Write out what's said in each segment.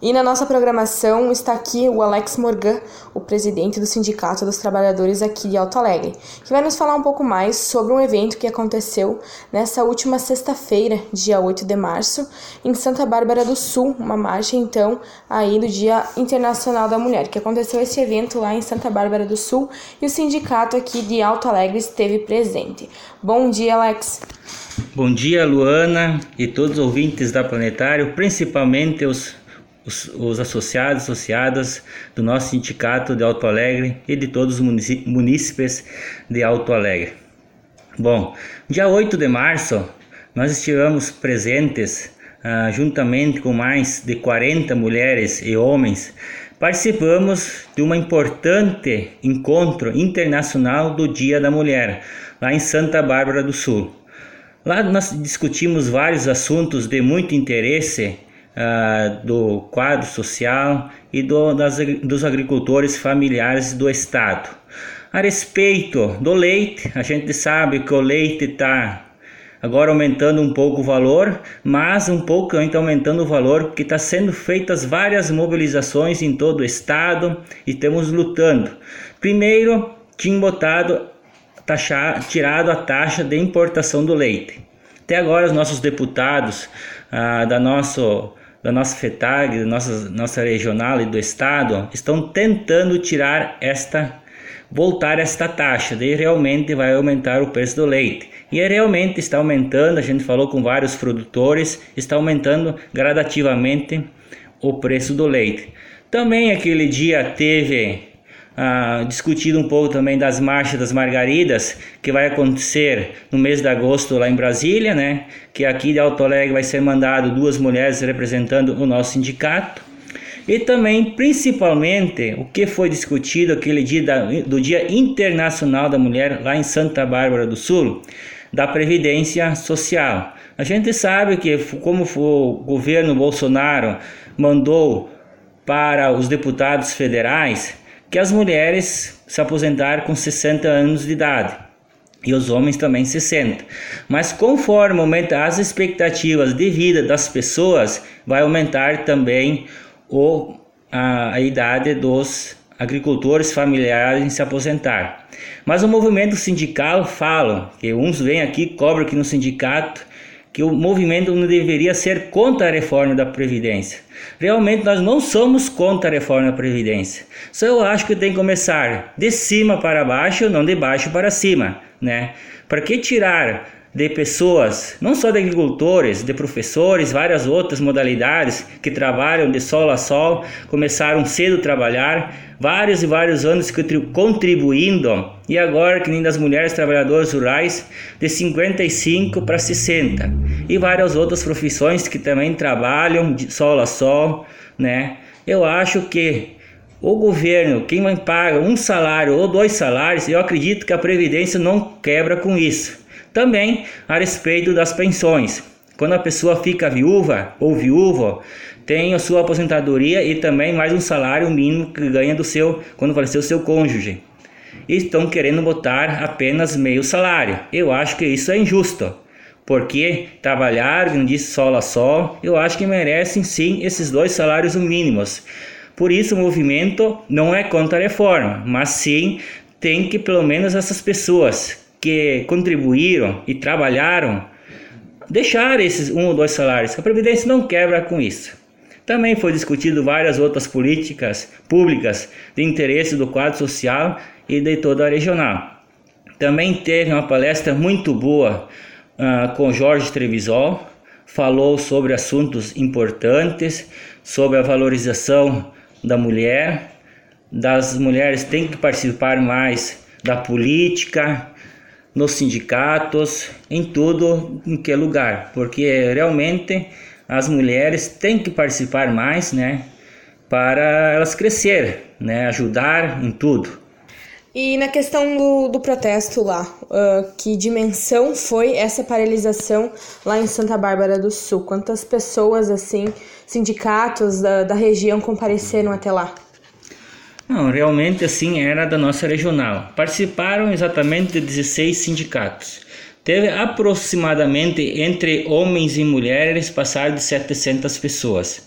E na nossa programação está aqui o Alex Morgan, o presidente do Sindicato dos Trabalhadores aqui de Alto Alegre, que vai nos falar um pouco mais sobre um evento que aconteceu nessa última sexta-feira, dia 8 de março, em Santa Bárbara do Sul, uma marcha então aí do Dia Internacional da Mulher, que aconteceu esse evento lá em Santa Bárbara do Sul e o sindicato aqui de Alto Alegre esteve presente. Bom dia, Alex. Bom dia, Luana e todos os ouvintes da Planetário, principalmente os associadas do nosso sindicato de Alto Alegre e de todos os munícipes de Alto Alegre. Bom, dia 8 de março nós estivemos presentes juntamente com mais de 40 mulheres e homens. Participamos de um importante encontro internacional do Dia da Mulher, lá em Santa Bárbara do Sul. Lá nós discutimos vários assuntos de muito interesse do quadro social e dos agricultores familiares do estado. A respeito do leite, a gente sabe que o leite está agora aumentando um pouco o valor, mas um pouco ainda aumentando o valor porque está sendo feitas várias mobilizações em todo o estado e estamos lutando. Primeiro, tinham tirado a taxa de importação do leite. Até agora os nossos deputados da nossa FETAG, nossa regional e do estado, estão tentando voltar esta taxa, daí realmente vai aumentar o preço do leite. E realmente está aumentando, a gente falou com vários produtores, está aumentando gradativamente o preço do leite. Também aquele dia teve discutido um pouco também das marchas das margaridas, que vai acontecer no mês de agosto lá em Brasília, né? Que aqui de Alto Alegre vai ser mandado 2 mulheres representando o nosso sindicato. E também, principalmente, o que foi discutido aquele dia do Dia Internacional da Mulher lá em Santa Bárbara do Sul, da Previdência Social. A gente sabe que como o governo Bolsonaro mandou para os deputados federais que as mulheres se aposentaram com 60 anos de idade e os homens também 60. Mas conforme aumentam as expectativas de vida das pessoas, vai aumentar também a idade dos agricultores familiares em se aposentar. Mas o movimento sindical fala, que uns vêm aqui, cobram aqui no sindicato, que o movimento não deveria ser contra a reforma da Previdência. Realmente nós não somos contra a reforma da Previdência. Só eu acho que tem que começar de cima para baixo, não de baixo para cima, né? Para que tirar de pessoas, não só de agricultores, de professores, várias outras modalidades que trabalham de sol a sol, começaram cedo a trabalhar, vários e vários anos contribuindo, e agora que nem das mulheres trabalhadoras rurais, de 55 para 60, e várias outras profissões que também trabalham de sol a sol, né? Eu acho que o governo, quem vai pagar um salário ou 2 salários, eu acredito que a Previdência não quebra com isso. Também a respeito das pensões. Quando a pessoa fica viúva ou viúvo, tem a sua aposentadoria e também mais um salário mínimo que ganha quando faleceu o seu cônjuge. E estão querendo botar apenas meio salário. Eu acho que isso é injusto, porque trabalhar de sol a sol, eu acho que merecem sim esses 2 salários mínimos. Por isso o movimento não é contra a reforma, mas sim tem que pelo menos essas pessoas que contribuíram e trabalharam deixar esses 1 ou 2 salários. A Previdência não quebra com isso. Também foi discutido várias outras políticas públicas de interesse do quadro social e de toda a regional. Também teve uma palestra muito boa com Jorge Trevisol, falou sobre assuntos importantes, sobre a valorização da mulher, das mulheres têm que participar mais da política, nos sindicatos, em tudo, em que lugar, porque realmente as mulheres têm que participar mais, né, para elas crescerem, né, ajudar em tudo. E na questão do protesto lá, que dimensão foi essa paralisação lá em Santa Bárbara do Sul? Quantas pessoas, assim, sindicatos da região compareceram até lá? Não, realmente assim era da nossa regional. Participaram exatamente de 16 sindicatos. Teve aproximadamente entre homens e mulheres passaram de 700 pessoas.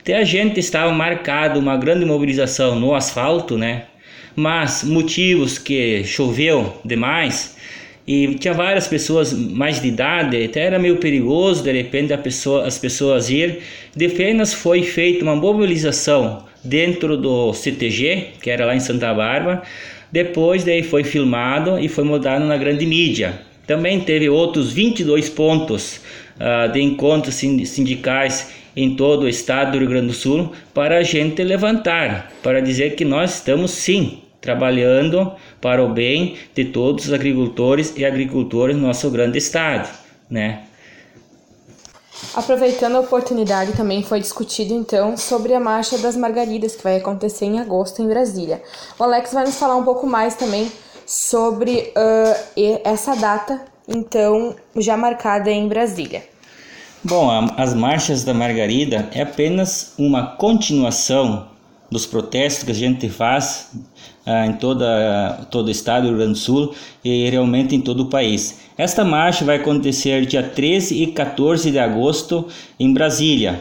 Até a gente estava marcado uma grande mobilização no asfalto, né? Mas motivos que choveu demais e tinha várias pessoas mais de idade, até era meio perigoso de repente as pessoas ir. De apenas foi feita uma mobilização dentro do CTG, que era lá em Santa Bárbara. Depois daí foi filmado e foi mudado na grande mídia. Também teve outros 22 pontos de encontros sindicais em todo o estado do Rio Grande do Sul para a gente levantar, para dizer que nós estamos sim trabalhando para o bem de todos os agricultores e agricultoras do nosso grande estado, né? Aproveitando a oportunidade, também foi discutido então sobre a Marcha das Margaridas, que vai acontecer em agosto em Brasília. O Alex vai nos falar um pouco mais também sobre essa data, então, já marcada em Brasília. Bom, as Marchas da Margarida é apenas uma continuação dos protestos que a gente faz em todo o estado do Rio Grande do Sul e realmente em todo o país. Esta marcha vai acontecer dia 13 e 14 de agosto em Brasília,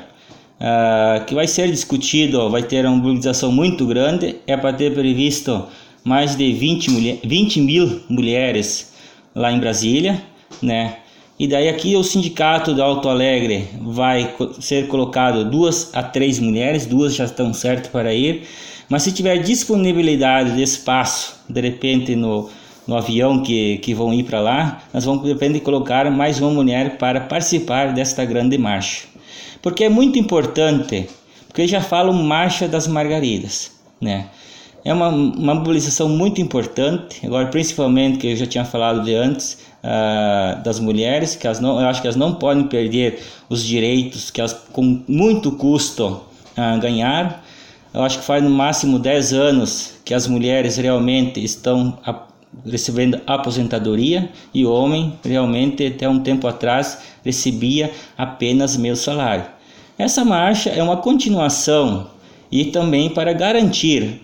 que vai ser discutido, vai ter uma mobilização muito grande, é para ter previsto mais de 20 mil mulheres lá em Brasília, né? E daí aqui o sindicato de Alto Alegre vai ser colocado 2 a 3 mulheres, 2 já estão certas para ir, mas se tiver disponibilidade de espaço, de repente no avião que vão ir para lá, nós vamos de repente colocar mais uma mulher para participar desta grande marcha. Porque é muito importante, porque já falam Marcha das Margaridas, né? É uma mobilização muito importante, agora principalmente que eu já tinha falado de antes, das mulheres, que eu acho que elas não podem perder os direitos que elas com muito custo ganharam. Eu acho que faz no máximo 10 anos que as mulheres realmente estão recebendo aposentadoria e o homem realmente até um tempo atrás recebia apenas meio salário. Essa marcha é uma continuação e também para garantir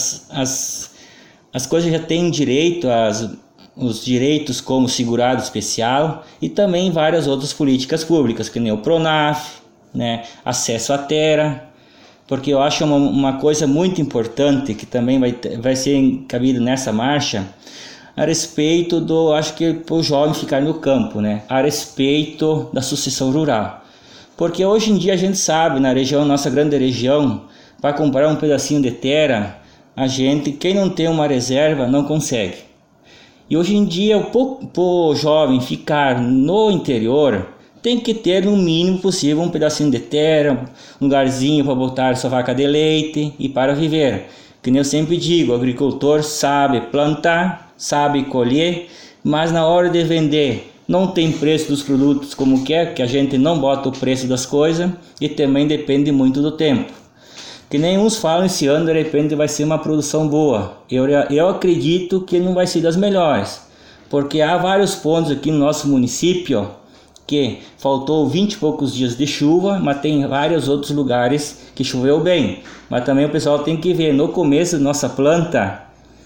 as coisas já têm direito, os direitos como segurado especial e também várias outras políticas públicas, que nem o PRONAF, né, acesso à terra, porque eu acho uma coisa muito importante que também vai ser cabido nessa marcha, a respeito acho que para o jovem ficar no campo, né, a respeito da sucessão rural. Porque hoje em dia a gente sabe, na região, nossa grande região, para comprar um pedacinho de terra, quem não tem uma reserva não consegue. E hoje em dia, o jovem ficar no interior, tem que ter no mínimo possível um pedacinho de terra, um lugarzinho para botar sua vaca de leite e para viver. Que nem eu sempre digo, o agricultor sabe plantar, sabe colher, mas na hora de vender não tem preço dos produtos como quer, que a gente não bota o preço das coisas e também depende muito do tempo. Que nem uns falam, esse ano de repente vai ser uma produção boa. Eu acredito que não vai ser das melhores, porque há vários pontos aqui no nosso município que faltou 20 e poucos dias de chuva, mas tem vários outros lugares que choveu bem. Mas também o pessoal tem que ver, no começo da nossa planta,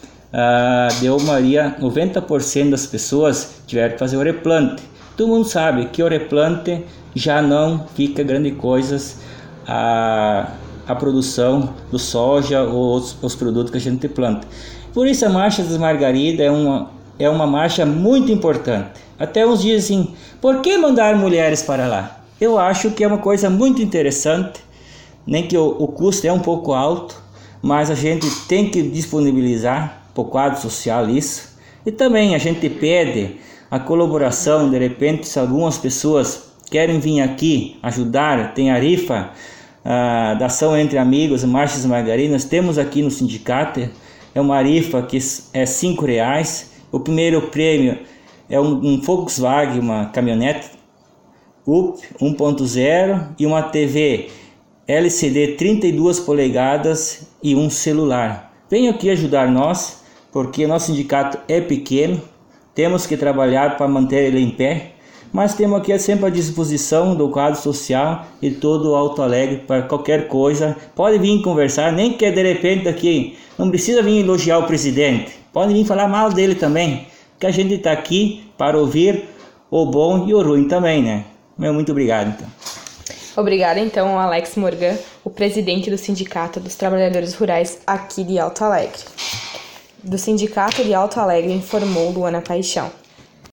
deu 90% das pessoas tiveram que fazer o replante. Todo mundo sabe que o replante já não fica grande coisas a produção do soja ou os produtos que a gente planta. Por isso a Marcha das Margaridas é uma marcha muito importante. Até uns dizem assim, por que mandar mulheres para lá? Eu acho que é uma coisa muito interessante, nem que o custo é um pouco alto, mas a gente tem que disponibilizar para o quadro social isso. E também a gente pede a colaboração, de repente, se algumas pessoas querem vir aqui ajudar, tem a rifa da ação entre amigos, Marchas Margaridas, temos aqui no sindicato, é uma rifa que é R$5, o primeiro prêmio é um Volkswagen, uma caminhonete UP 1.0 e uma TV LCD 32 polegadas e um celular. Venham aqui ajudar nós, porque nosso sindicato é pequeno, temos que trabalhar para manter ele em pé, mas temos aqui sempre à disposição do quadro social e todo o Alto Alegre para qualquer coisa. Pode vir conversar, nem que de repente aqui, não precisa vir elogiar o presidente, pode vir falar mal dele também, que a gente está aqui para ouvir o bom e o ruim também, né? Muito obrigado, então. Obrigada, então, ao Alex Morgan, o presidente do Sindicato dos Trabalhadores Rurais aqui de Alto Alegre. Do Sindicato de Alto Alegre, informou Luana Paixão.